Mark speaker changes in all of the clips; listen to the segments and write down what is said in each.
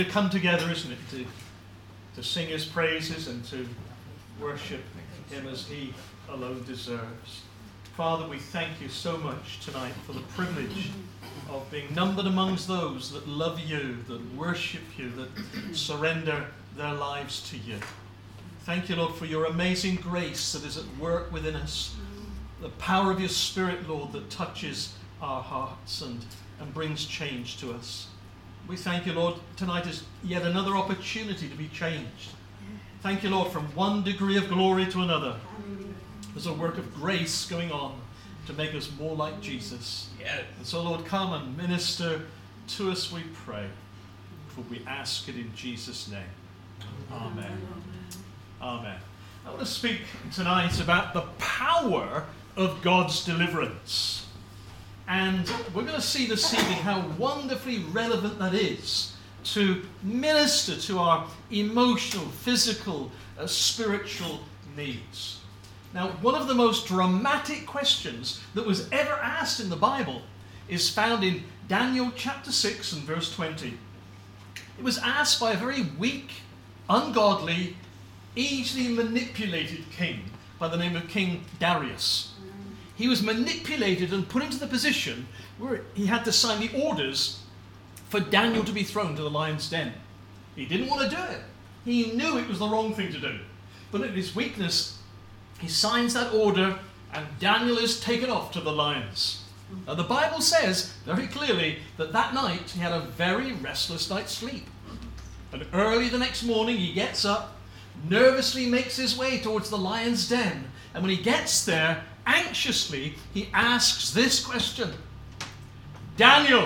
Speaker 1: To come together, isn't it, to sing his praises and to worship him as he alone deserves. Father, we thank you so much tonight for the privilege of being numbered amongst those that love you, that worship you, that surrender their lives to you. Thank you, Lord, for your amazing grace that is at work within us, the power of your Spirit, Lord, that touches our hearts and brings change to us. We thank you, Lord, tonight is yet another opportunity to be changed. Thank you, Lord, from one degree of glory to another. There's a work of grace going on to make us more like Jesus.
Speaker 2: Yeah.
Speaker 1: And so, Lord, come and minister to us, we pray. For we ask it in Jesus' name. Amen. Amen. I want to speak tonight about the power of God's deliverance. And we're going to see this evening how wonderfully relevant that is to minister to our emotional, physical, spiritual needs. Now, one of the most dramatic questions that was ever asked in the Bible is found in Daniel chapter 6 and verse 20. It was asked by a very weak, ungodly, easily manipulated king by the name of King Darius. He was manipulated and put into the position where he had to sign the orders for Daniel to be thrown to the lion's den. He didn't want to do it. He knew it was the wrong thing to do. But in his weakness, he signs that order and Daniel is taken off to the lions. Now, the Bible says very clearly that that night he had a very restless night's sleep. And early the next morning he gets up, nervously makes his way towards the lion's den. And when he gets there, anxiously, he asks this question: Daniel,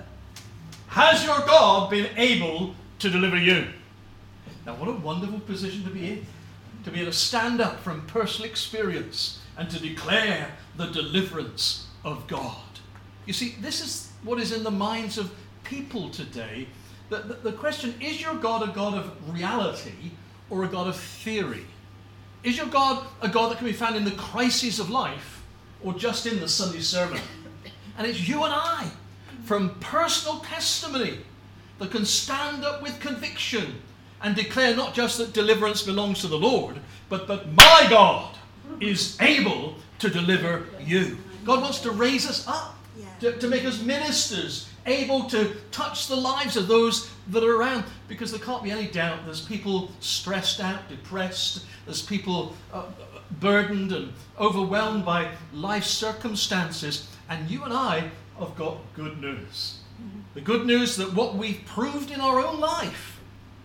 Speaker 1: has your God been able to deliver you? Now, what a wonderful position to be in. To be able to stand up from personal experience and to declare the deliverance of God. You see, this is what is in the minds of people today. The question, is your God a God of reality or a God of theory? Is your God a God that can be found in the crises of life or just in the Sunday sermon? And it's you and I, from personal testimony, that can stand up with conviction and declare not just that deliverance belongs to the Lord, but that my God is able to deliver you. God wants to raise us up, to make us ministers, able to touch the lives of those that are around, because there can't be any doubt there's people stressed out, depressed, there's people burdened and overwhelmed by life circumstances, and you and I have got good news. The good news that what we've proved in our own life,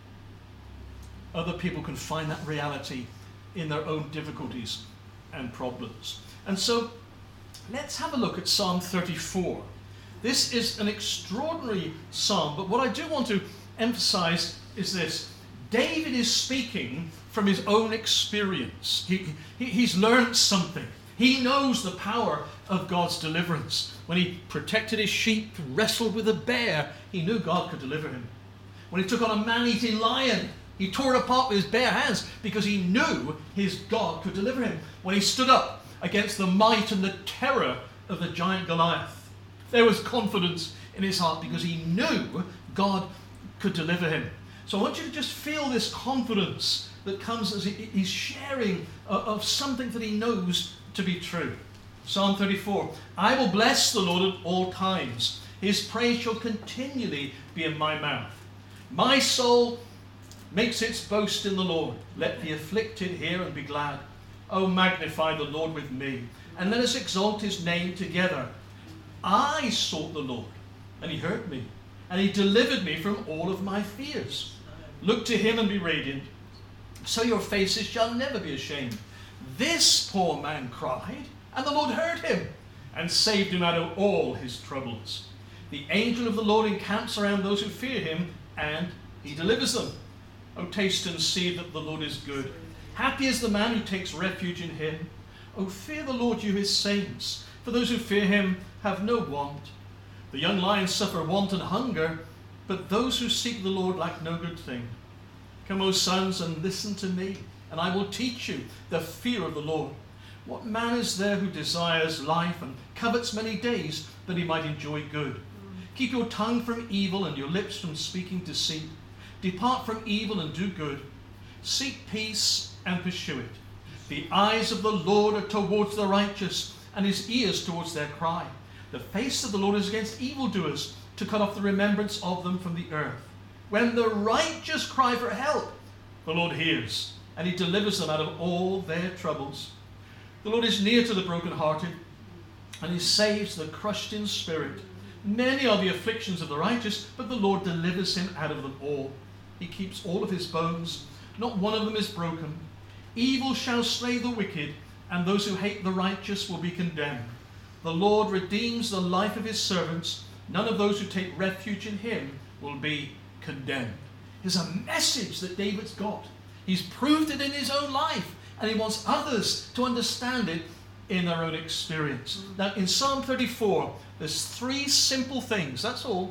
Speaker 1: other people can find that reality in their own difficulties and problems. And so let's have a look at Psalm 34. This is an extraordinary psalm, but what I do want to emphasize is this. David is speaking from his own experience. He's learned something. He knows the power of God's deliverance. When he protected his sheep, wrestled with a bear, he knew God could deliver him. When he took on a man-eating lion, he tore it apart with his bare hands because he knew his God could deliver him. When he stood up against the might and the terror of the giant Goliath, there was confidence in his heart because he knew God could deliver him. So I want you to just feel this confidence that comes as he's sharing of something that he knows to be true. Psalm 34, I will bless the Lord at all times. His praise shall continually be in my mouth. My soul makes its boast in the Lord. Let the afflicted hear and be glad. Oh, magnify the Lord with me, and let us exalt his name together. I sought the Lord, and he heard me, and he delivered me from all of my fears. Look to him and be radiant, so your faces shall never be ashamed. This poor man cried, and the Lord heard him, and saved him out of all his troubles. The angel of the Lord encamps around those who fear him, and he delivers them. O taste and see that the Lord is good. Happy is the man who takes refuge in him. O fear the Lord, you his saints, for those who fear him have no want. The young lions suffer want and hunger, but those who seek the Lord lack no good thing. Come, O sons, and listen to me, and I will teach you the fear of the Lord. What man is there who desires life and covets many days that he might enjoy good? Keep your tongue from evil and your lips from speaking deceit. Depart from evil and do good. Seek peace and pursue it. The eyes of the Lord are towards the righteous, and his ears towards their cry. The face of the Lord is against evildoers, to cut off the remembrance of them from the earth. When the righteous cry for help, the Lord hears, and he delivers them out of all their troubles. The Lord is near to the brokenhearted, and he saves the crushed in spirit. Many are the afflictions of the righteous, but the Lord delivers him out of them all. He keeps all of his bones, not one of them is broken. Evil shall slay the wicked, and those who hate the righteous will be condemned. The Lord redeems the life of his servants. None of those who take refuge in him will be condemned. Here's a message that David's got. He's proved it in his own life, and he wants others to understand it in their own experience. Now, in Psalm 34, there's 3 simple things, that's all,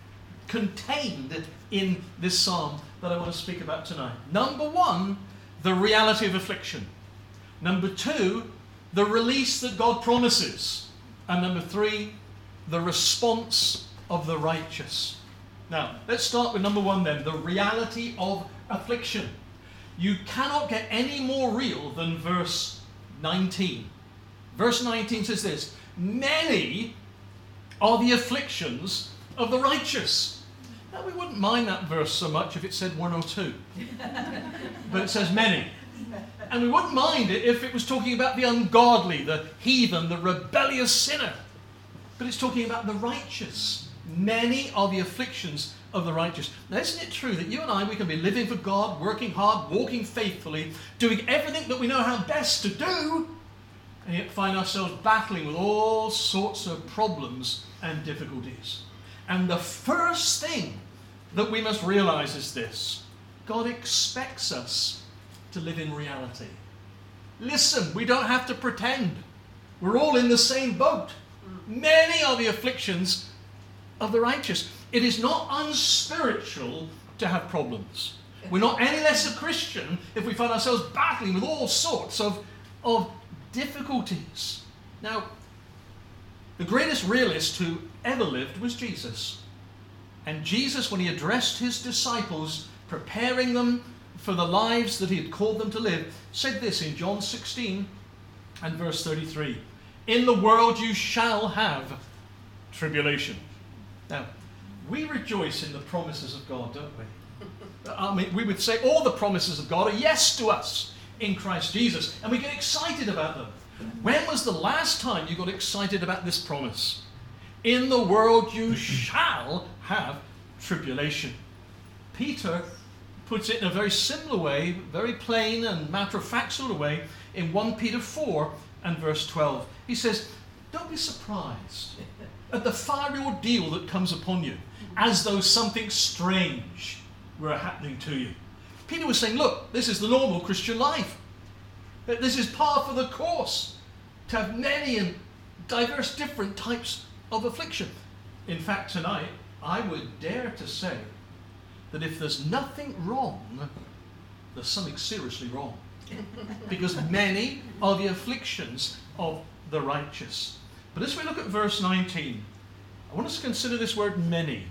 Speaker 1: contained in this psalm that I want to speak about tonight. Number 1, the reality of affliction. Number 2, the release that God promises. And number 3, the response of the righteous. Now, let's start with number 1 then, the reality of affliction. You cannot get any more real than verse 19. Verse 19 says this: many are the afflictions of the righteous. Now, we wouldn't mind that verse so much if it said 1 or 2. But it says many. And we wouldn't mind it if it was talking about the ungodly, the heathen, the rebellious sinner. But it's talking about the righteous. Many are the afflictions of the righteous. Now, isn't it true that you and I, we can be living for God, working hard, walking faithfully, doing everything that we know how best to do, and yet find ourselves battling with all sorts of problems and difficulties? And the first thing that we must realize is this: God expects us to live in reality. Listen, we don't have to pretend. We're all in the same boat. Many are the afflictions of the righteous. It is not unspiritual to have problems. We're not any less a Christian if we find ourselves battling with all sorts of difficulties. Now, the greatest realist who ever lived was Jesus. And Jesus, when he addressed his disciples, preparing them for the lives that he had called them to live, said this in John 16 and verse 33. In the world you shall have tribulation. Now, we rejoice in the promises of God, don't we? I mean, we would say all the promises of God are yes to us in Christ Jesus, and we get excited about them. When was the last time you got excited about this promise? In the world you shall have tribulation. Peter puts it in a very similar way, very plain and matter-of-fact sort of way, in 1 Peter 4 and verse 12. He says, don't be surprised at the fiery ordeal that comes upon you, as though something strange were happening to you. Peter was saying, look, this is the normal Christian life. That this is par for the course, to have many and diverse different types of affliction. In fact, tonight, I would dare to say that if there's nothing wrong, there's something seriously wrong. Because many are the afflictions of the righteous. But as we look at verse 19, I want us to consider this word many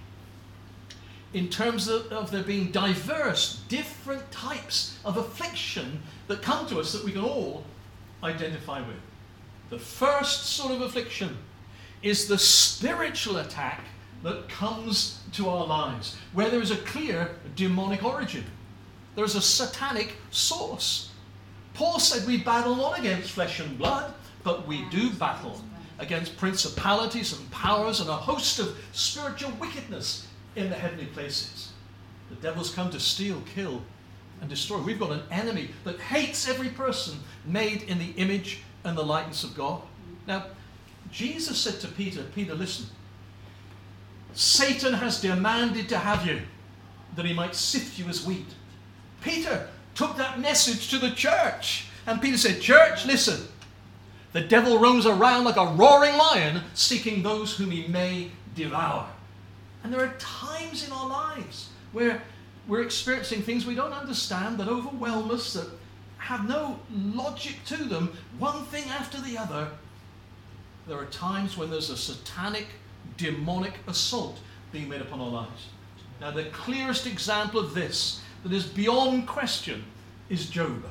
Speaker 1: in terms of there being diverse, different types of affliction that come to us that we can all identify with. The first sort of affliction is the spiritual attack that comes to our lives, where there is a clear demonic origin. There is a satanic source. Paul said we battle not against flesh and blood, but we do battle against principalities and powers and a host of spiritual wickedness in the heavenly places. The devil's come to steal, kill, and destroy. We've got an enemy that hates every person made in the image and the likeness of God. Now, Jesus said to Peter, Peter, listen, Satan has demanded to have you, that he might sift you as wheat. Peter took that message to the church, and Peter said, church, listen, the devil roams around like a roaring lion, seeking those whom he may devour. And there are times in our lives where we're experiencing things we don't understand, that overwhelm us, that have no logic to them, one thing after the other. There are times when there's a satanic, demonic assault being made upon our lives. Now, the clearest example of this that is beyond question is Job.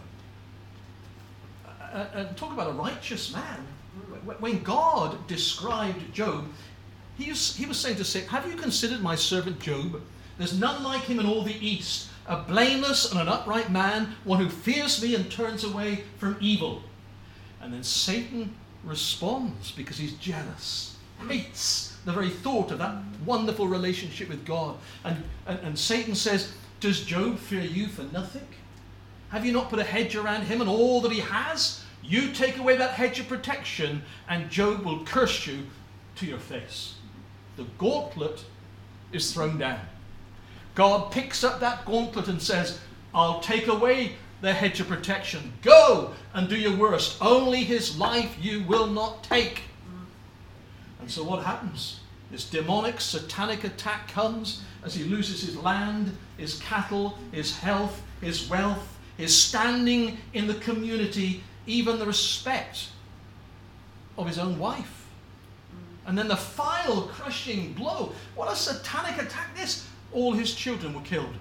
Speaker 1: And talk about a righteous man. When God described Job, he was saying to Satan, have you considered my servant Job? There's none like him in all the east, a blameless and an upright man, one who fears me and turns away from evil. And then Satan responds because he's jealous, hates the very thought of that wonderful relationship with God. And Satan says, does Job fear you for nothing? Have you not put a hedge around him and all that he has? You take away that hedge of protection and Job will curse you to your face. The gauntlet is thrown down. God picks up that gauntlet and says, I'll take away the hedge of protection. Go and do your worst. Only his life you will not take. And so what happens? This demonic, satanic attack comes as he loses his land, his cattle, his health, his wealth, his standing in the community, even the respect of his own wife. And then the final crushing blow. What a satanic attack this! All his children were killed.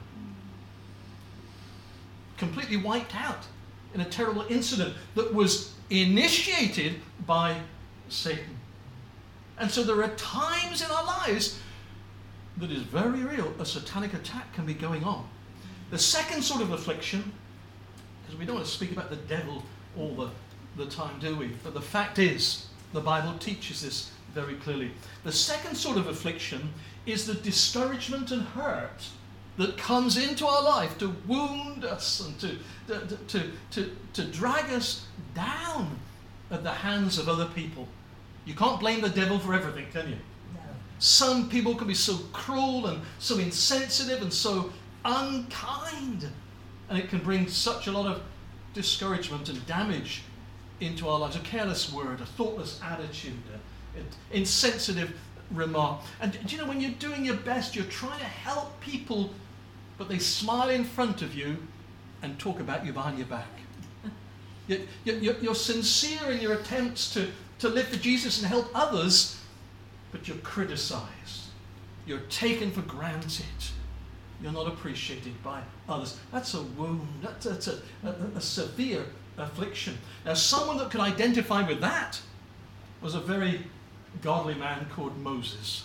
Speaker 1: Completely wiped out in a terrible incident that was initiated by Satan. And so there are times in our lives that is very real. A satanic attack can be going on. The second sort of affliction, because we don't want to speak about the devil all the time, do we? But the fact is, the Bible teaches this very clearly. The second sort of affliction is the discouragement and hurt that comes into our life to wound us and to drag us down at the hands of other people. You can't blame the devil for everything, can you? No. Some people can be so cruel and so insensitive and so unkind, and it can bring such a lot of discouragement and damage into our lives. A careless word, a thoughtless attitude, an insensitive remark. And do you know, when you're doing your best, you're trying to help people, but they smile in front of you and talk about you behind your back. You're sincere in your attempts to live for Jesus and help others, but you're criticized. You're taken for granted. You're not appreciated by others. That's a wound. That's a severe affliction. Now, someone that could identify with that was a very godly man called Moses.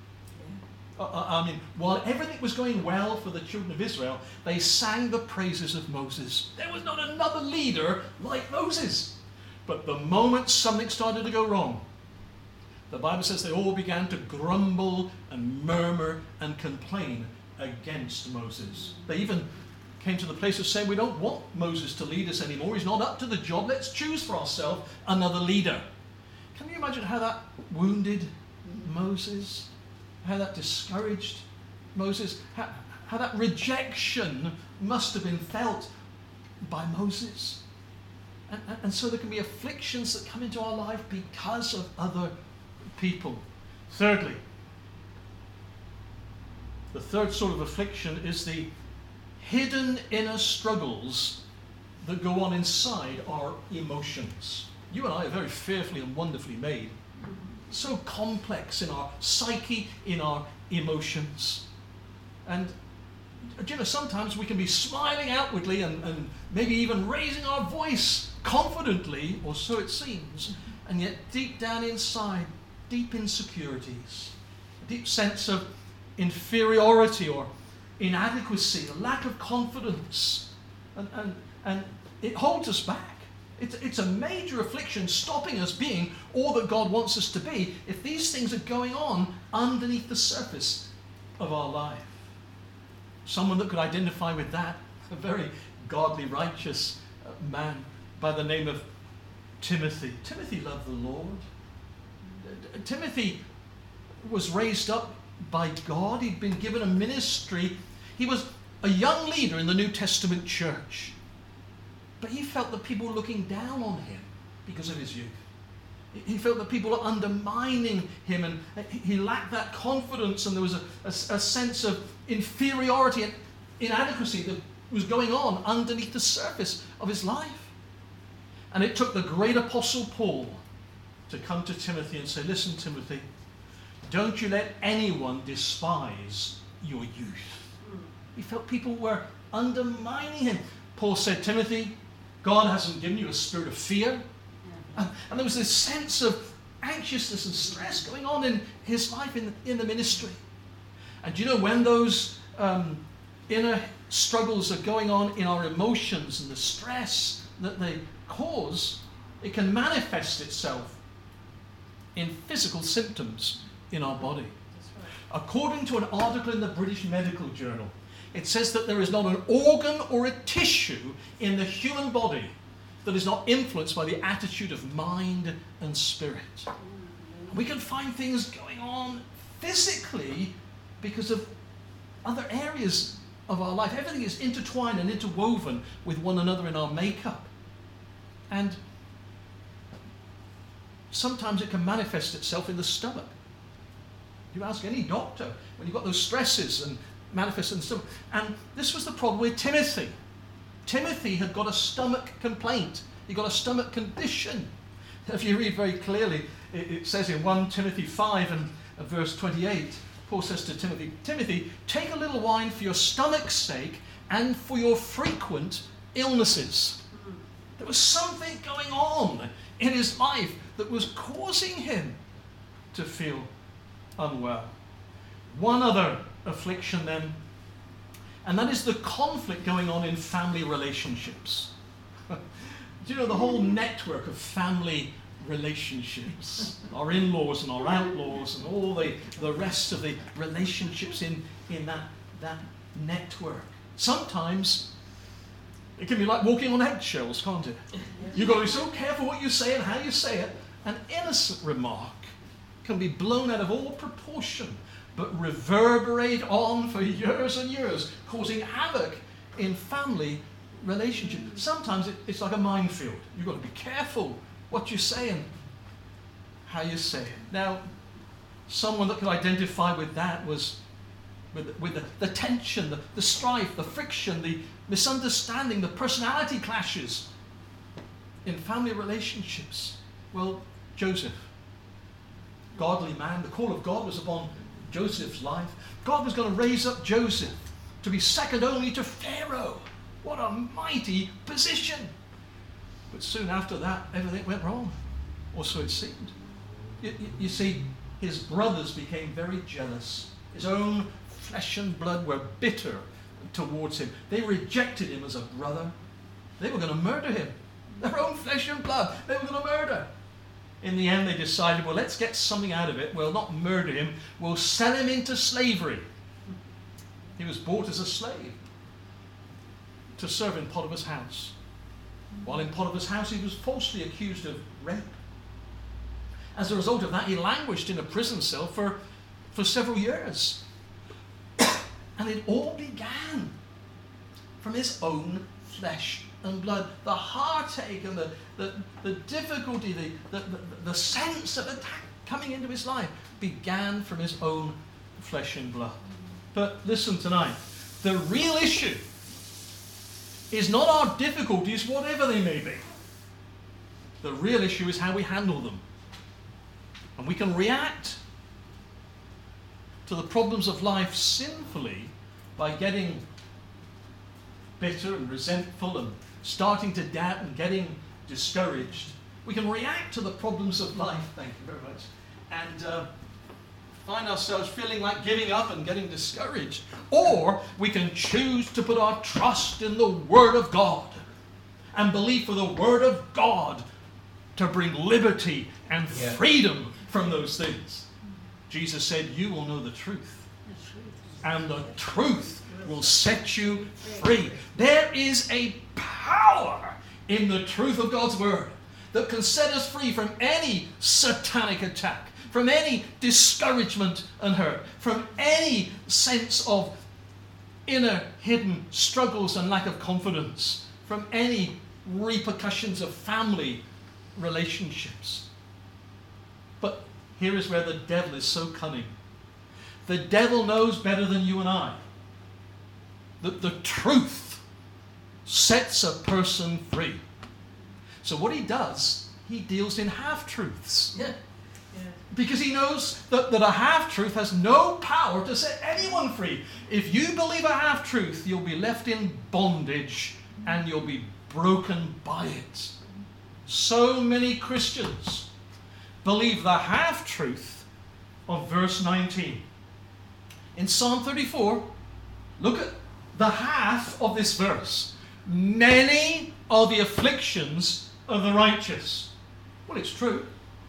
Speaker 1: I mean, while everything was going well for the children of Israel, they sang the praises of Moses. There was not another leader like Moses. But the moment something started to go wrong, the Bible says they all began to grumble and murmur and complain against Moses. They even came to the place of saying, we don't want Moses to lead us anymore. He's not up to the job. Let's choose for ourselves another leader. Can you imagine how that wounded Moses? How that discouraged Moses? How that rejection must have been felt by Moses? And so there can be afflictions that come into our life because of other people. Thirdly, the third sort of affliction is the hidden inner struggles that go on inside our emotions. You and I are very fearfully and wonderfully made. So complex in our psyche, in our emotions. And you know, sometimes we can be smiling outwardly and maybe even raising our voice confidently, or so it seems, and yet deep down inside, deep insecurities, a deep sense of inferiority or inadequacy, a lack of confidence, and it holds us back. It's a major affliction stopping us being all that God wants us to be if these things are going on underneath the surface of our life. Someone that could identify with that, a very godly, righteous man by the name of Timothy. Timothy loved the Lord. Timothy was raised up by God. He'd been given a ministry. He was a young leader in the New Testament church. But he felt that people were looking down on him because of his youth. He felt that people were undermining him, and he lacked that confidence, and there was a sense of inferiority and inadequacy that was going on underneath the surface of his life. And it took the great apostle Paul to come to Timothy and say, listen, Timothy, don't you let anyone despise your youth. He felt people were undermining him. Paul said, Timothy, God hasn't given you a spirit of fear. And there was this sense of anxiousness and stress going on in his life in the ministry. And you know, when those inner struggles are going on in our emotions and the stress that they cause, it can manifest itself in physical symptoms in our body. According to an article in the British Medical Journal, it says that there is not an organ or a tissue in the human body that is not influenced by the attitude of mind and spirit. We can find things going on physically because of other areas of our life. Everything is intertwined and interwoven with one another in our makeup. And sometimes it can manifest itself in the stomach. You ask any doctor when you've got those stresses and manifest in the stomach. And this was the problem with Timothy. Timothy had got a stomach complaint. He got a stomach condition. If you read very clearly, it says in 1 Timothy 5 and verse 28, Paul says to Timothy, Timothy, take a little wine for your stomach's sake and for your frequent illnesses. There was something going on in his life that was causing him to feel unwell. One other affliction then, and that is the conflict going on in family relationships. Do you know the whole network of family relationships? Our in-laws and our outlaws and all the rest of the relationships in that network. Sometimes it can be like walking on eggshells, can't it? You've got to be so careful what you say and how you say it. An innocent remark can be blown out of all proportion, but reverberate on for years and years, causing havoc in family relationships. Sometimes it's like a minefield. You've got to be careful what you say and how you say it. Now, someone that could identify with that was with the tension, the strife, the friction, the misunderstanding, the personality clashes in family relationships. Well, Joseph, godly man, the call of God was upon Joseph's life. God was going to raise up Joseph to be second only to Pharaoh. What a mighty position. But soon after that, everything went wrong. Or so it seemed. You see, his brothers became very jealous. His own flesh and blood were bitter towards him. They rejected him as a brother. They were going to murder him. Their own flesh and blood, they were going to murder. In the end, they decided, well, let's get something out of it. We'll not murder him. We'll sell him into slavery. He was bought as a slave to serve in Potiphar's house. While in Potiphar's house, he was falsely accused of rape. As a result of that, he languished in a prison cell for several years. And it all began from his own flesh and blood. The heartache and the difficulty, the sense of attack coming into his life began from his own flesh and blood. But listen tonight, the real issue is not our difficulties, whatever they may be. The real issue is how we handle them. And we can react to the problems of life sinfully by getting bitter and resentful and starting to doubt and getting discouraged. We can react to the problems of life, thank you very much, and find ourselves feeling like giving up and getting discouraged. Or we can choose to put our trust in the Word of God and believe for the Word of God to bring liberty and freedom from those things. Jesus said, you will know the truth, and the truth will set you free. There is a power in the truth of God's Word that can set us free from any satanic attack, from any discouragement and hurt, from any sense of inner hidden struggles and lack of confidence, from any repercussions of family relationships. But here is where the devil is so cunning. The devil knows better than you and I that the truth sets a person free. So what he does, he deals in half-truths. Because he knows that a half-truth has no power to set anyone free. If you believe a half-truth, you'll be left in bondage and you'll be broken by it. So many Christians believe the half-truth of verse 19. In Psalm 34, look at the half of this verse. Many are the afflictions of the righteous. Well, it's true.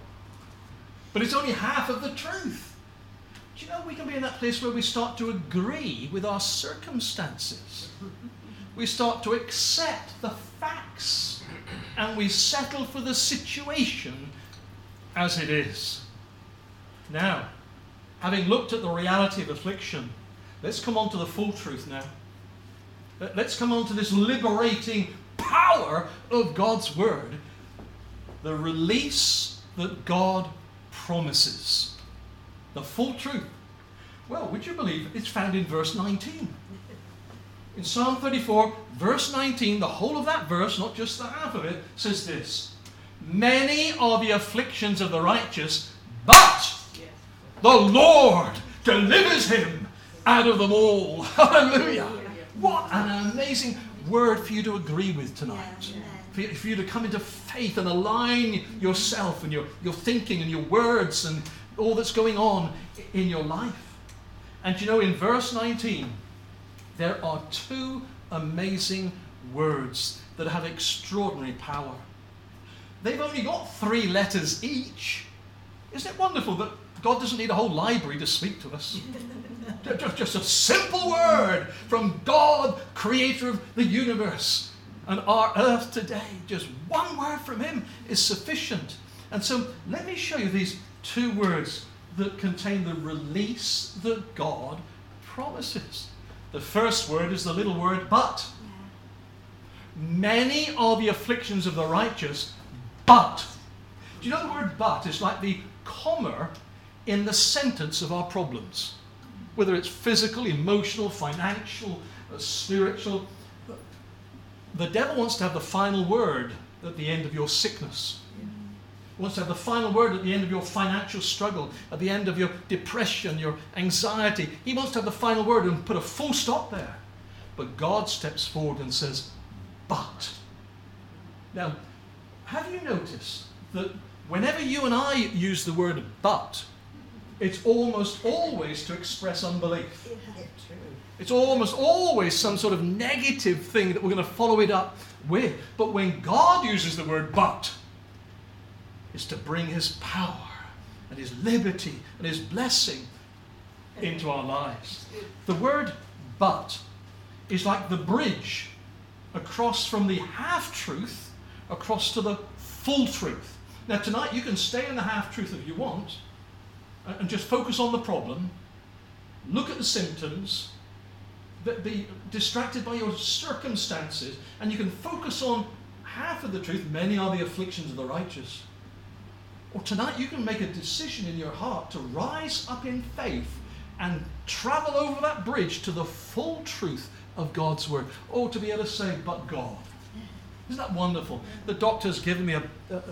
Speaker 1: But it's only half of the truth. Do you know, we can be in that place where we start to agree with our circumstances. We start to accept the facts and we settle for the situation as it is. Now, having looked at the reality of affliction, let's come on to the full truth now. Let's come on to this liberating power of God's word. The release that God promises. The full truth. Well, would you believe it's found in verse 19? In Psalm 34, verse 19, the whole of that verse, not just the half of it, says this. Many are the afflictions of the righteous, but the Lord delivers him out of them all. Hallelujah. What an amazing word for you to agree with tonight. For you to come into faith and align yourself and your thinking and your words and all that's going on in your life. And you know, in verse 19, there are two amazing words that have extraordinary power. They've only got 3 letters each. Isn't it wonderful that God doesn't need a whole library to speak to us? Just a simple word from God, creator of the universe and our earth today. Just one word from him is sufficient. And so let me show you these 2 words that contain the release that God promises. The first word is the little word but. Many are the afflictions of the righteous, but. Do you know the word but is like the comma in the sentence of our problems? Whether it's physical, emotional, financial, spiritual. The devil wants to have the final word at the end of your sickness. He wants to have the final word at the end of your financial struggle, at the end of your depression, your anxiety. He wants to have the final word and put a full stop there. But God steps forward and says, but. Now, have you noticed that whenever you and I use the word but, it's almost always to express unbelief. It's almost always some sort of negative thing that we're going to follow it up with. But when God uses the word but, it's to bring his power and his liberty and his blessing into our lives. The word but is like the bridge across from the half-truth across to the full truth. Now tonight you can stay in the half-truth if you want and just focus on the problem, look at the symptoms, be distracted by your circumstances, and you can focus on half of the truth. Many are the afflictions of the righteous. Or tonight you can make a decision in your heart to rise up in faith and travel over that bridge to the full truth of God's word. Or to be able to say, but God. Isn't that wonderful? The doctor's given me a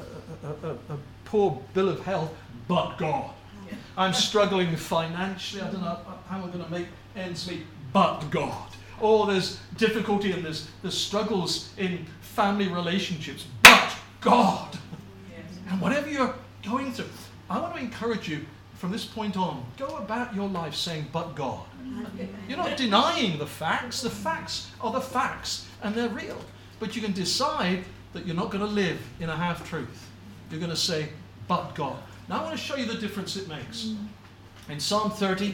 Speaker 1: poor bill of health, but God. I'm struggling financially. I don't know how I'm going to make ends meet, but God. Oh, there's difficulty and there's struggles in family relationships, but God. And whatever you're going through, I want to encourage you from this point on, go about your life saying, but God. You're not denying the facts. The facts are the facts and they're real. But you can decide that you're not going to live in a half-truth. You're going to say, but God. Now I want to show you the difference it makes. In Psalm 30,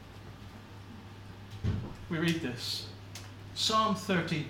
Speaker 1: we read this. Psalm 30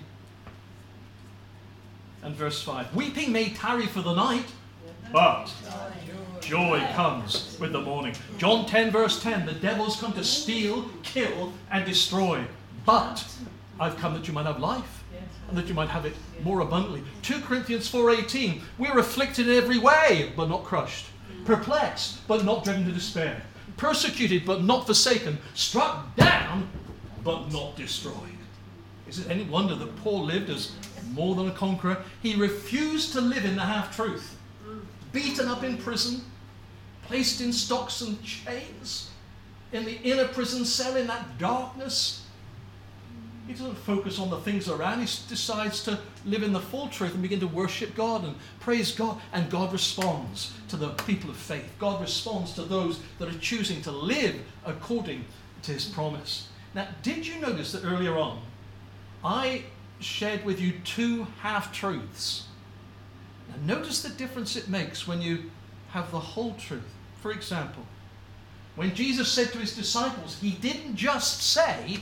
Speaker 1: and verse 5. Weeping may tarry for the night, but joy comes with the morning. John 10 verse 10. The devil's come to steal, kill, and destroy. But I've come that you might have life, and that you might have it more abundantly. 2 Corinthians 4:18. We're afflicted in every way, but not crushed. Perplexed, but not driven to despair. Persecuted, but not forsaken. Struck down, but not destroyed. Is it any wonder that Paul lived as more than a conqueror? He refused to live in the half-truth. Beaten up in prison, placed in stocks and chains, in the inner prison cell, in that darkness. He doesn't focus on the things around. He decides to live in the full truth and begin to worship God and praise God. And God responds to the people of faith. God responds to those that are choosing to live according to his promise. Now, did you notice that earlier on, I shared with you two half-truths? Now, notice the difference it makes when you have the whole truth. For example, when Jesus said to his disciples, he didn't just say,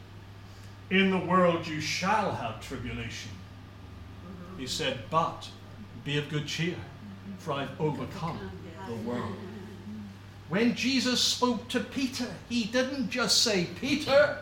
Speaker 1: in the world you shall have tribulation. He said, but be of good cheer, for I've overcome the world. When Jesus spoke to Peter, he didn't just say, Peter,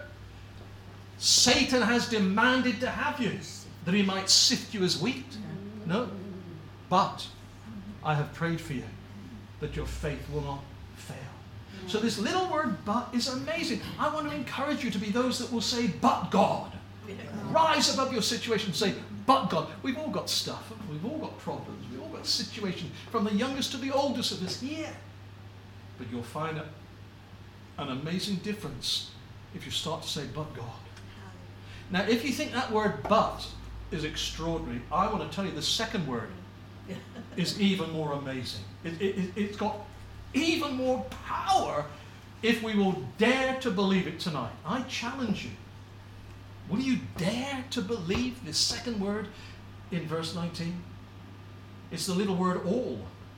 Speaker 1: Satan has demanded to have you, that he might sift you as wheat. No, but I have prayed for you, that your faith will not fail. So this little word but is amazing. I want to encourage you to be those that will say, but God. Rise above your situation and say, but God. We've all got stuff. We've all got problems. We've all got situations, from the youngest to the oldest of us here. But you'll find an amazing difference if you start to say, but God. Now, if you think that word but is extraordinary, I want to tell you the second word is even more amazing. It's got even more power if we will dare to believe it tonight. I challenge you. Will you dare to believe this second word in verse 19? It's the little word all.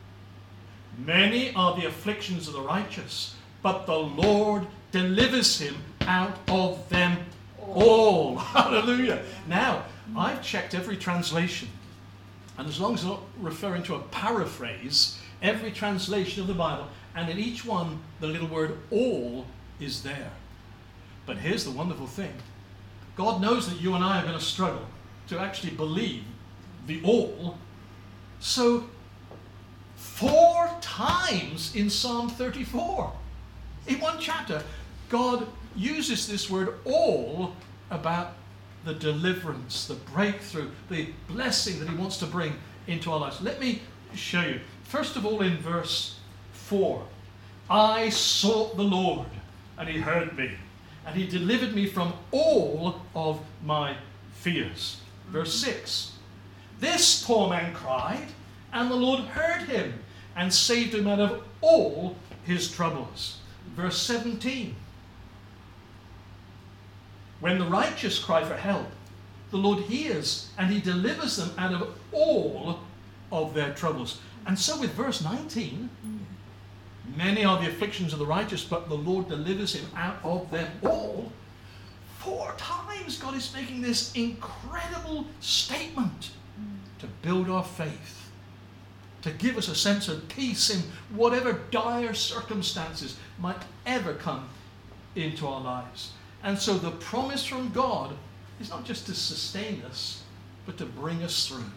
Speaker 1: Many are the afflictions of the righteous, but the Lord delivers him out of them all. Hallelujah. Now, I've checked every translation, and as long as I'm not referring to a paraphrase, every translation of the Bible, and in each one, the little word all is there. But here's the wonderful thing. God knows that you and I are going to struggle to actually believe the all. So, 4 times in Psalm 34, in one chapter, God uses this word all about the deliverance, the breakthrough, the blessing that he wants to bring into our lives. Let me show you. First of all, in verse 4, I sought the Lord, and he heard me, and he delivered me from all of my fears. Verse 6, this poor man cried, and the Lord heard him, and saved him out of all his troubles. Verse 17, when the righteous cry for help, the Lord hears, and he delivers them out of all of their troubles. And so with verse 19, many are the afflictions of the righteous, but the Lord delivers him out of them all. 4 times God is making this incredible statement to build our faith, to give us a sense of peace in whatever dire circumstances might ever come into our lives. And so the promise from God is not just to sustain us, but to bring us through.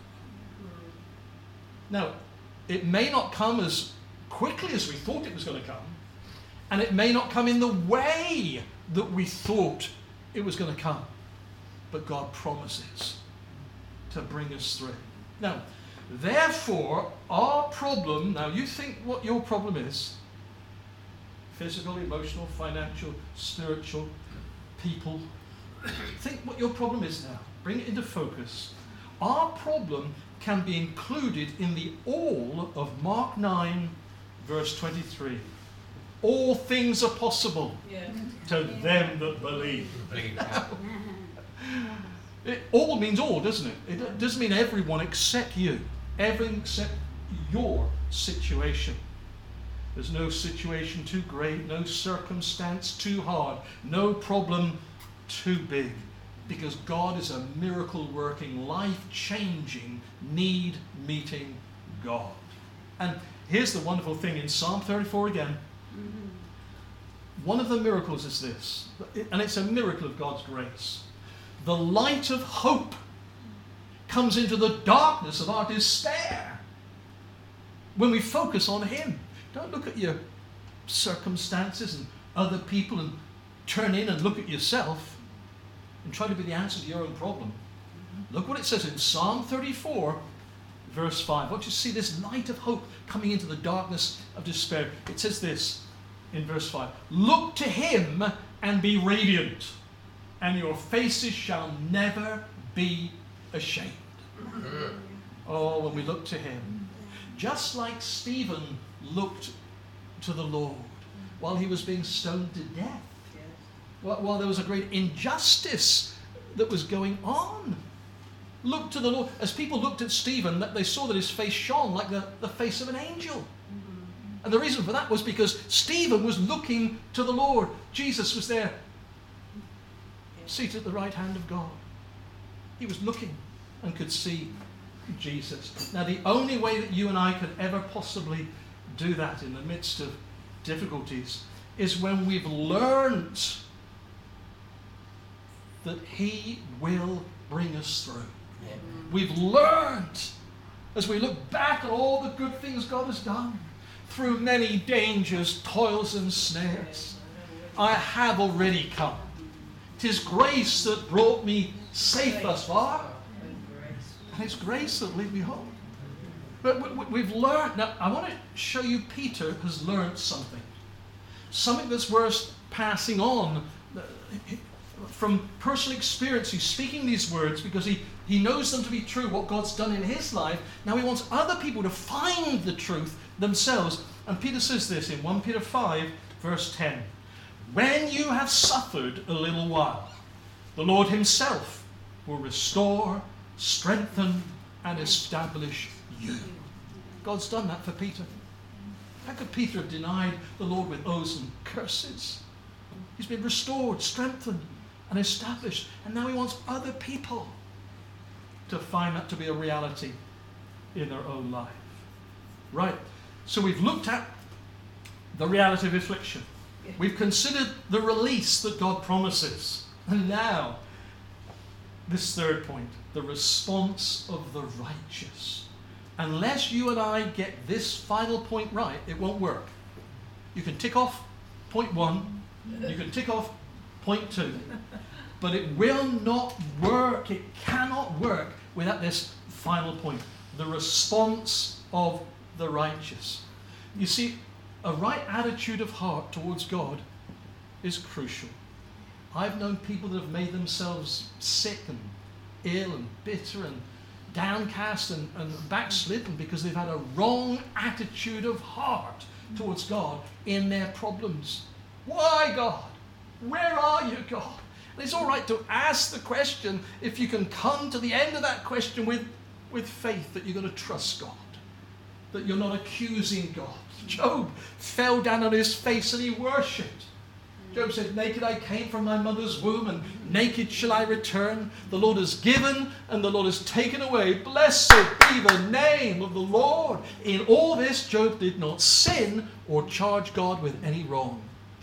Speaker 1: Now, it may not come as quickly as we thought it was going to come, and it may not come in the way that we thought it was going to come, but God promises to bring us through. Now, therefore, our problem, now you think what your problem is, physical, emotional, financial, spiritual, people, think what your problem is now. Bring it into focus. Our problem can be included in the all of Mark 9, verse 23. All things are possible to them that believe. It all means all, doesn't it? It doesn't mean everyone except you. Everyone except your situation. There's no situation too great, no circumstance too hard, no problem too big. Because God is a miracle-working, life-changing, need-meeting God. And here's the wonderful thing in Psalm 34 again. One of the miracles is this, and it's a miracle of God's grace. The light of hope comes into the darkness of our despair when we focus on him. Don't look at your circumstances and other people and turn in and look at yourself and try to be the answer to your own problem. Look what it says in Psalm 34, verse 5. I want you to see this light of hope coming into the darkness of despair. It says this in verse 5. Look to him and be radiant, and your faces shall never be ashamed. Oh, when we look to him. Just like Stephen looked to the Lord while he was being stoned to death. While there was a great injustice that was going on. Look to the Lord. As people looked at Stephen, they saw that his face shone like the face of an angel. And the reason for that was because Stephen was looking to the Lord. Jesus was there, seated at the right hand of God. He was looking and could see Jesus. Now, the only way that you and I could ever possibly do that in the midst of difficulties is when we've learned that he will bring us through. Yeah. We've learned, as we look back at all the good things God has done, through many dangers, toils and snares, I have already come. 'Tis grace that brought me safe thus far, and it's grace that lead me home. But we've learned. Now, I want to show you Peter has learned something. Something that's worth passing on from personal experience. He's speaking these words because he knows them to be true, what God's done in his life. Now he wants other people to find the truth themselves. And Peter says this in 1 Peter 5, verse 10. When you have suffered a little while, the Lord himself will restore, strengthen, and establish you. God's done that for Peter. How could Peter have denied the Lord with oaths and curses? He's been restored, strengthened, and established. And now he wants other people to find that to be a reality in their own life. Right. So we've looked at the reality of affliction. We've considered the release that God promises. And now, this third point, the response of the righteous. Unless you and I get this final point right, it won't work. You can tick off point 1, you can tick off point 2, but it will not work. It cannot work without this final point, the response of the righteous. You see, a right attitude of heart towards God is crucial. I've known people that have made themselves sick and ill and bitter and downcast and backslidden because they've had a wrong attitude of heart towards God in their problems. Why, God? Where are you, God? And it's all right to ask the question if you can come to the end of that question with faith that you're going to trust God, that you're not accusing God. Job fell down on his face and he worshipped. Job said, naked I came from my mother's womb, and naked shall I return. The Lord has given, and the Lord has taken away. Blessed be the name of the Lord. In all this, Job did not sin or charge God with any wrong.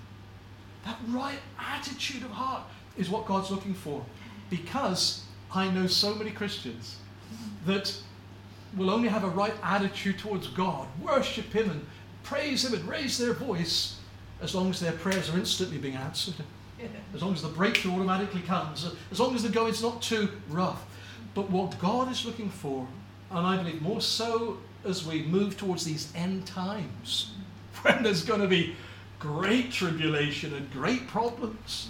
Speaker 1: That right attitude of heart is what God's looking for. Because I know so many Christians that will only have a right attitude towards God, worship him and praise him and raise their voice, as long as their prayers are instantly being answered, as long as the breakthrough automatically comes, as long as the going's not too rough. But what God is looking for, and I believe more so as we move towards these end times, when there's going to be great tribulation and great problems,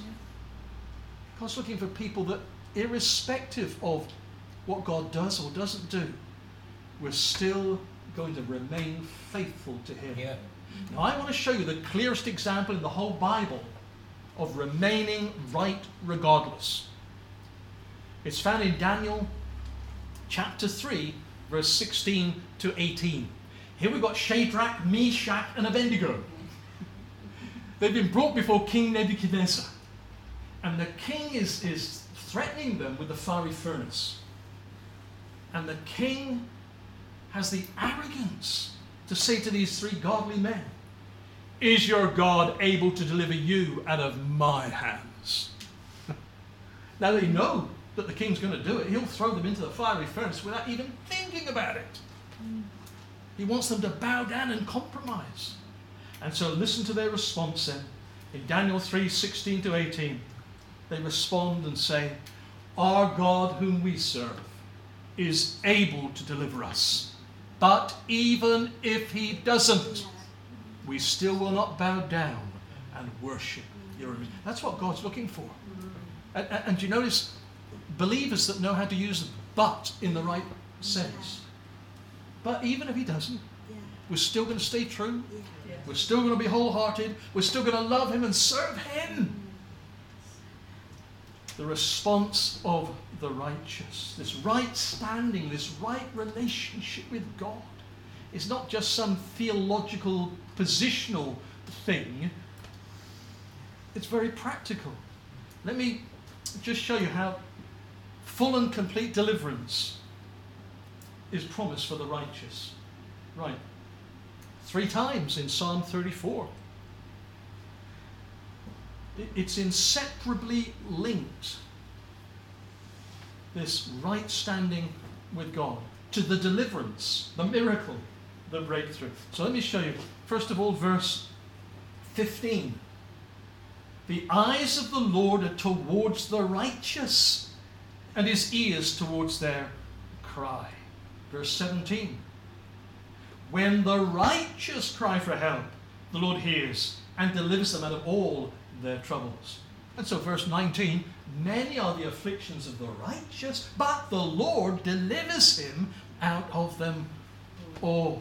Speaker 1: God's looking for people that, irrespective of what God does or doesn't do, we're still going to remain faithful to him. Yeah. Now, I want to show you the clearest example in the whole Bible of remaining right regardless. It's found in Daniel chapter 3, verse 16 to 18. Here we've got Shadrach, Meshach, and Abednego. They've been brought before King Nebuchadnezzar. And the king is threatening them with the fiery furnace. And the king has the arrogance to say to these three godly men, is your God able to deliver you out of my hands? Now they know that the king's going to do it. He'll throw them into the fiery furnace without even thinking about it. He wants them to bow down and compromise. And so listen to their response then. In Daniel 3, 16 to 18, they respond and say, our God whom we serve is able to deliver us. But even if he doesn't, we still will not bow down and worship your image. That's what God's looking for. And you notice, believers that know how to use but in the right sense. But even if he doesn't, we're still going to stay true. We're still going to be wholehearted. We're still going to love him and serve him. The response of the righteous, this right standing, this right relationship with God, is not just some theological, positional thing. It's very practical. Let me just show you how full and complete deliverance is promised for the righteous. Right. 3 times in Psalm 34. It's inseparably linked, this right standing with God, to the deliverance, the miracle, the breakthrough. So let me show you. First of all, verse 15. The eyes of the Lord are towards the righteous, and his ears towards their cry. Verse 17. When the righteous cry for help, the Lord hears and delivers them out of all their troubles. And so verse 19, many are the afflictions of the righteous, but the Lord delivers him out of them all.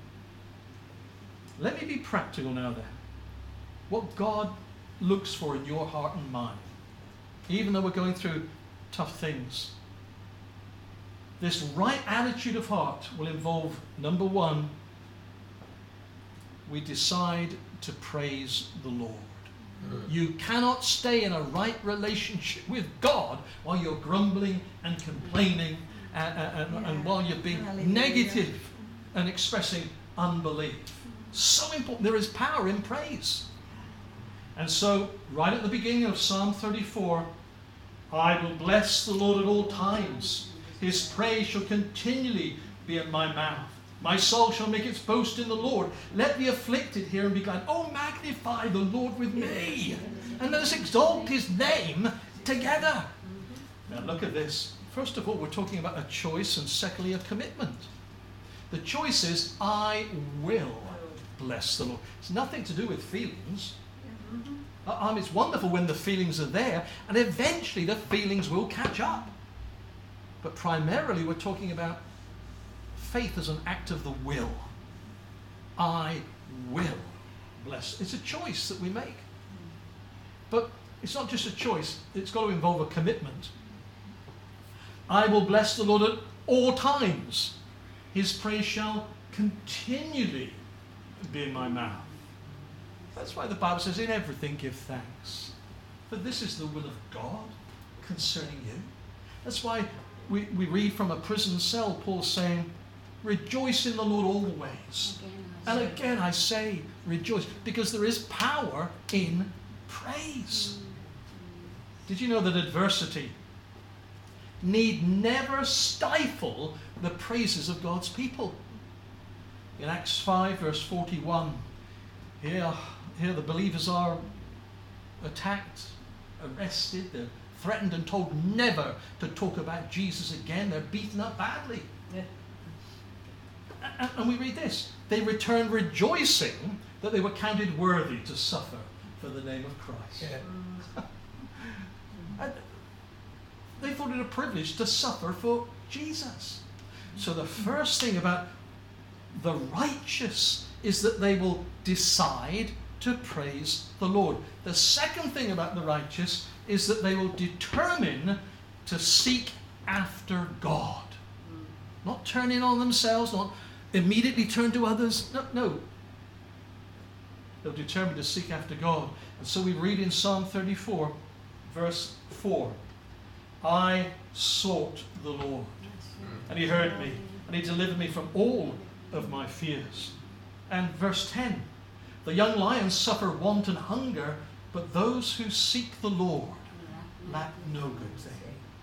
Speaker 1: Let me be practical now then. What God looks for in your heart and mind, even though we're going through tough things, this right attitude of heart will involve, number 1, we decide to praise the Lord. You cannot stay in a right relationship with God while you're grumbling and complaining and while you're being negative and expressing unbelief. So important. There is power in praise. And so, right at the beginning of Psalm 34, I will bless the Lord at all times. His praise shall continually be in my mouth. My soul shall make its boast in the Lord. Let the afflicted hear and be glad. Oh, magnify the Lord with me. And let us exalt his name together. Now look at this. First of all, we're talking about a choice, and secondly, a commitment. The choice is, I will bless the Lord. It's nothing to do with feelings. It's wonderful when the feelings are there, and eventually the feelings will catch up. But primarily we're talking about faith as an act of the will. I will bless. It's a choice that we make. But it's not just a choice, it's got to involve a commitment. I will bless the Lord at all times. His praise shall continually be in my mouth. That's why the Bible says, in everything give thanks. For this is the will of God concerning you. That's why we read from a prison cell, Paul saying, rejoice in the Lord always. And again I say, rejoice, because there is power in praise. Did you know that adversity need never stifle the praises of God's people? In Acts 5 verse 41, here the believers are attacked, arrested, they're threatened and told never to talk about Jesus again. They're beaten up badly. Yeah. And we read this. They returned rejoicing that they were counted worthy to suffer for the name of Christ. Yeah. And they thought it a privilege to suffer for Jesus. So the first thing about the righteous is that they will decide to praise the Lord. The second thing about the righteous is that they will determine to seek after God. Not turn in on themselves, not immediately turn to others. No. They'll determine to seek after God. And so we read in Psalm 34, verse 4, I sought the Lord, and he heard me, and he delivered me from all of my fears. And verse 10, the young lions suffer want and hunger, but those who seek the Lord lack no good thing.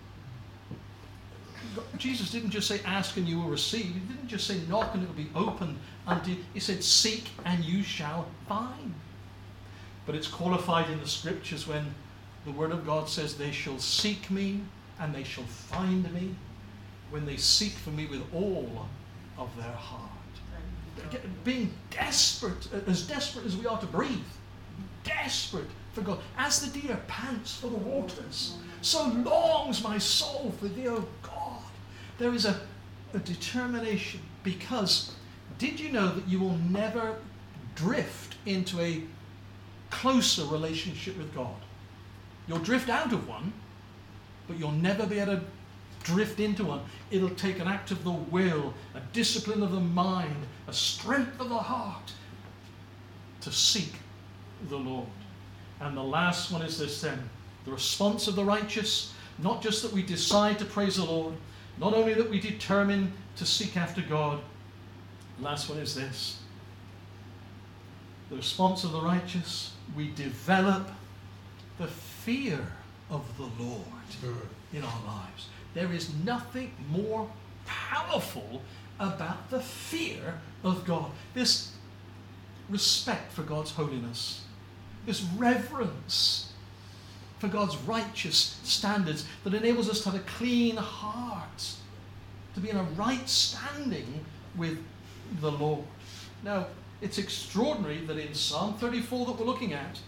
Speaker 1: Jesus didn't just say ask and you will receive. He didn't just say knock and it will be opened unto you. He said seek and you shall find. But it's qualified in the scriptures when the word of God says they shall seek me and they shall find me when they seek for me with all of their heart. Being desperate as we are to breathe, desperate for God. As the deer pants for the waters, so longs my soul for thee, O God. There is a determination, because did you know that you will never drift into a closer relationship with God? You'll drift out of one, but you'll never be able to drift into one. It'll take an act of the will, a discipline of the mind, a strength of the heart to seek the Lord. And the last one is this then, the response of the righteous. Not just that we decide to praise the Lord, not only that we determine to seek after God. The last one is this, the response of the righteous. We develop the fear of the Lord in our lives. There is nothing more powerful about the fear of God. This respect for God's holiness, this reverence for God's righteous standards that enables us to have a clean heart, to be in a right standing with the Lord. Now, it's extraordinary that in Psalm 34 that we're looking at,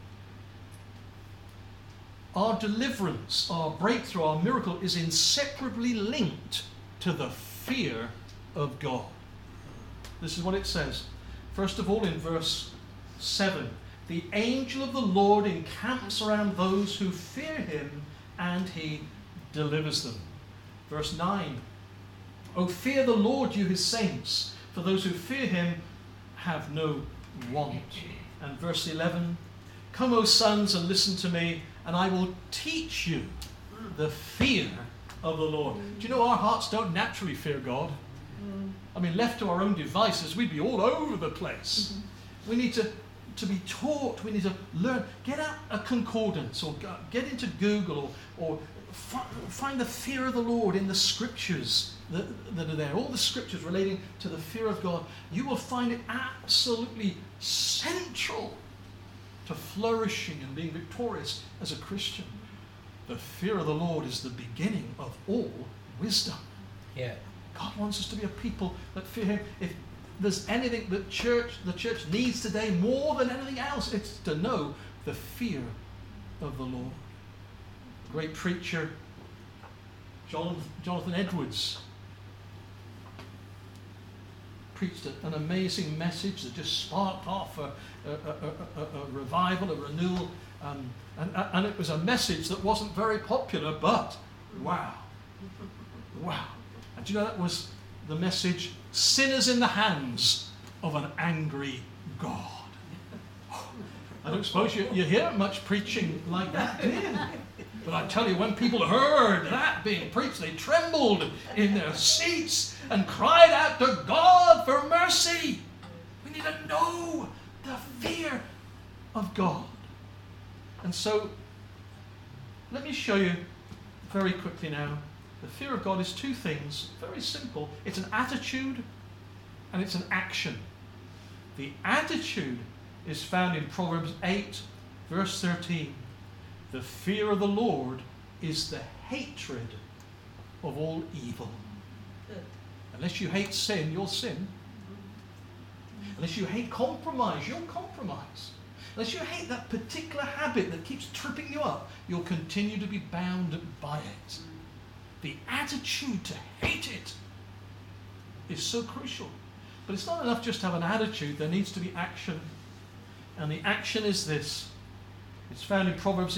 Speaker 1: our deliverance, our breakthrough, our miracle is inseparably linked to the fear of God. This is what it says. First of all, in verse 7, the angel of the Lord encamps around those who fear him, and he delivers them. Verse 9, O fear the Lord, you his saints, for those who fear him have no want. And verse 11, come, O sons, and listen to me, and I will teach you the fear of the Lord. Do you know our hearts don't naturally fear God? I mean, left to our own devices, we'd be all over the place. We need to be taught, we need to learn. Get out a concordance, or get into Google, or find the fear of the Lord in the scriptures that are there. All the scriptures relating to the fear of God. You will find it absolutely central to flourishing and being victorious as a Christian. The fear of the Lord is the beginning of all wisdom.
Speaker 2: Yeah.
Speaker 1: God wants us to be a people that fear him. If there's anything that the church needs today more than anything else, it's to know the fear of the Lord. The great preacher Jonathan Edwards preached an amazing message that just sparked off a revival, a renewal, and it was a message that wasn't very popular, but wow. And do you know that was the message, sinners in the hands of an angry God. I don't suppose you hear much preaching like that, do you? But I tell you, when people heard that being preached, they trembled in their seats and cried out to God for mercy. We need to know the fear of God. And so, let me show you very quickly now. The fear of God is two things, very simple. It's an attitude and it's an action. The attitude is found in Proverbs 8, verse 13. The fear of the Lord is the hatred of all evil. Unless you hate sin, you'll sin. Unless you hate compromise, you'll compromise. Unless you hate that particular habit that keeps tripping you up, you'll continue to be bound by it. The attitude to hate it is so crucial. But it's not enough just to have an attitude, there needs to be action. And the action is this. It's found in Proverbs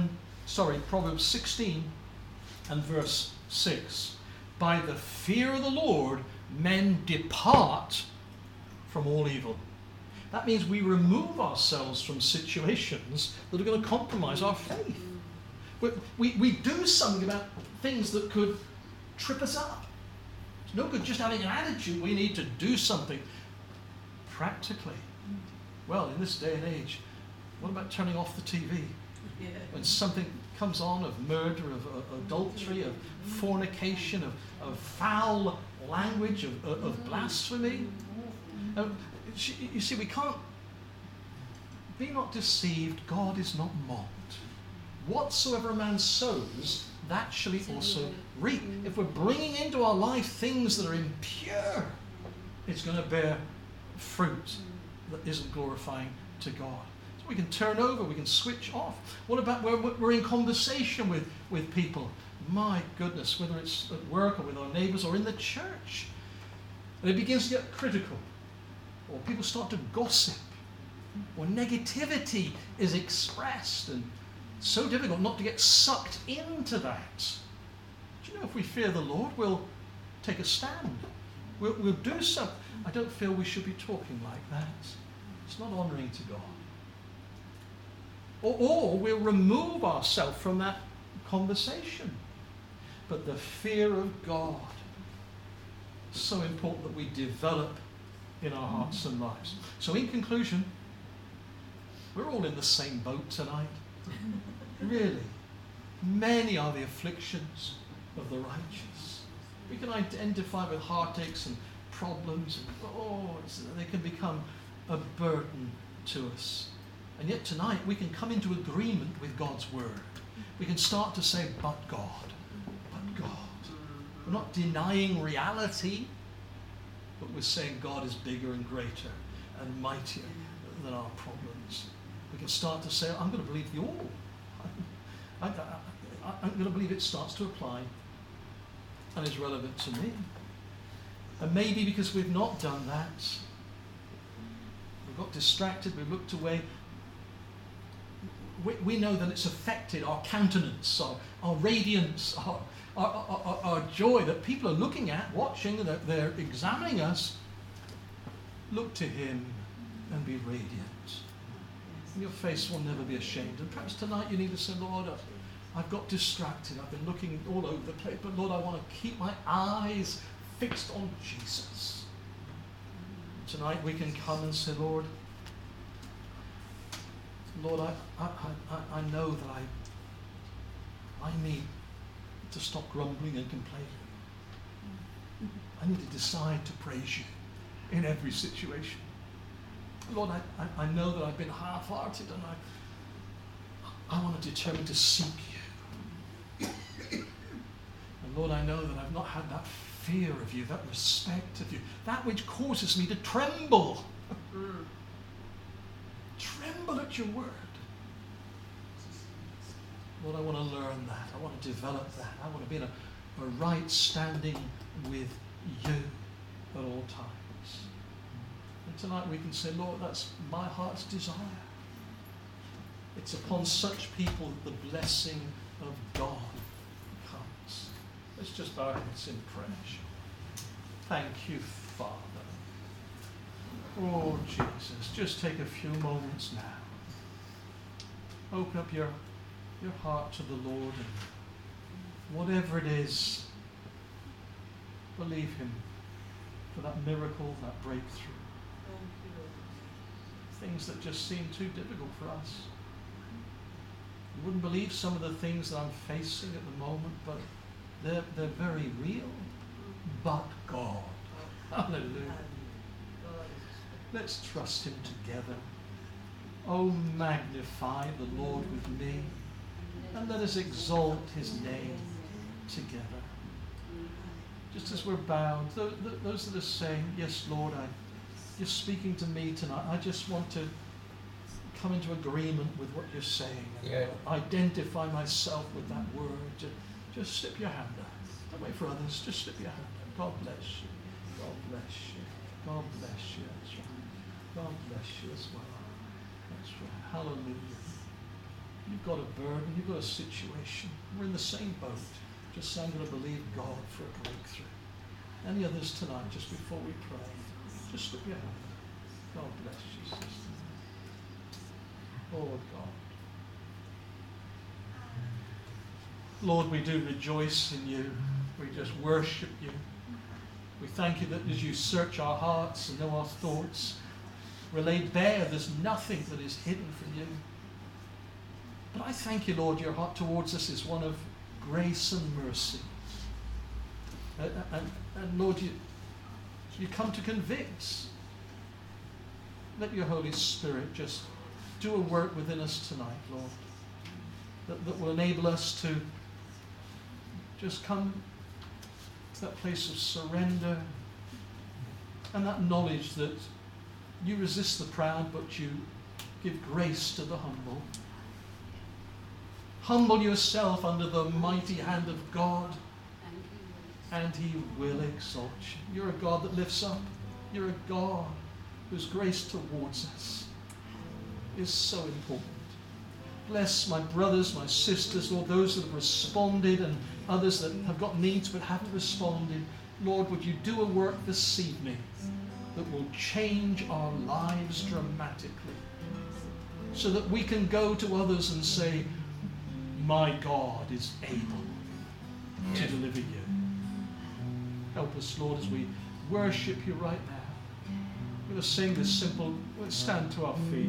Speaker 1: 16 and verse 6. By the fear of the Lord, men depart from all evil. That means we remove ourselves from situations that are going to compromise our faith. We do something about things that could trip us up. It's no good just having an attitude. We need to do something practically. Well, in this day and age, what about turning off the TV? Yeah. When something comes on of murder, of adultery, of fornication, of foul language, of blasphemy. You see, we can't be not deceived. God is not mocked. Whatsoever a man sows, that shall he also reap. If we're bringing into our life things that are impure, it's going to bear fruit that isn't glorifying to God. So we can turn over, we can switch off. What about where we're in conversation with people? My goodness, whether it's at work or with our neighbours or in the church, and it begins to get critical, or people start to gossip, or negativity is expressed, and it's so difficult not to get sucked into that. Do you know, if we fear the Lord, we'll take a stand. We'll do something. I don't feel we should be talking like that. It's not honouring to God. Or we'll remove ourselves from that conversation. But the fear of God is so important that we develop in our hearts and lives. So in conclusion, we're all in the same boat tonight. Really. Many are the afflictions of the righteous. We can identify with heartaches and problems. They can become a burden to us. And yet tonight we can come into agreement with God's word. We can start to say, but God. But God. We're not denying reality, but we're saying God is bigger and greater and mightier than our problems. We can start to say, I'm going to believe the all. I'm going to believe it starts to apply and is relevant to me. And maybe because we've not done that, we've got distracted, we've looked away, we know that it's affected our countenance, our radiance, our joy, that people are looking at, watching, and they're examining us. Look to him and be radiant. And your face will never be ashamed. And perhaps tonight you need to say, Lord, I've got distracted. I've been looking all over the place. But Lord, I want to keep my eyes fixed on Jesus. Tonight we can come and say, Lord, I know that I need to stop grumbling and complaining. I need to decide to praise you in every situation. Lord, I know that I've been half-hearted, and I want to determine to seek you. And Lord, I know that I've not had that fear of you, that respect of you, that which causes me to tremble. Tremble at your word. Lord, I want to learn that. I want to develop that. I want to be in a right standing with you at all times. And tonight we can say, Lord, that's my heart's desire. It's upon such people that the blessing of God comes. Let's just bow our heads in prayer. Thank you, Father. Oh, Jesus, just take a few moments now. Open up your heart to the Lord, and whatever it is, believe him for that miracle, that breakthrough. Things that just seem too difficult for us. You wouldn't believe some of the things that I'm facing at the moment, but they're very real. But God. Hallelujah. Let's trust him together. Oh, magnify the Lord with me, and let us exalt his name together. Just as we're bound, those that are saying, yes, Lord, you're speaking to me tonight. I just want to come into agreement with what you're saying. And identify myself with that word. Just slip your hand up. Don't wait for others. Just slip your hand up. God bless you. God bless you. God bless you. That's right. God bless you as well. That's right. Hallelujah. You've got a burden. You've got a situation. We're in the same boat. Just say, I'm going to believe God for a breakthrough. Any others tonight, just before we pray? Just slip your hand. God bless you, sister. Oh, God. Lord, we do rejoice in you. We just worship you. We thank you that as you search our hearts and know our thoughts, we're laid bare. There's nothing that is hidden from you. But I thank you, Lord, your heart towards us is one of grace and mercy. And Lord, you come to convict. Let your Holy Spirit just do a work within us tonight, Lord, that will enable us to just come to that place of surrender and that knowledge that you resist the proud, but you give grace to the humble. Humble yourself under the mighty hand of God, and he will exalt you. You're a God that lifts up. You're a God whose grace towards us is so important. Bless my brothers, my sisters, Lord, those that have responded and others that have got needs but haven't responded. Lord, would you do a work this evening that will change our lives dramatically, so that we can go to others and say, my God is able to deliver you. Help us, Lord, as we worship you right now. We're going to sing this simple, let's stand to our feet.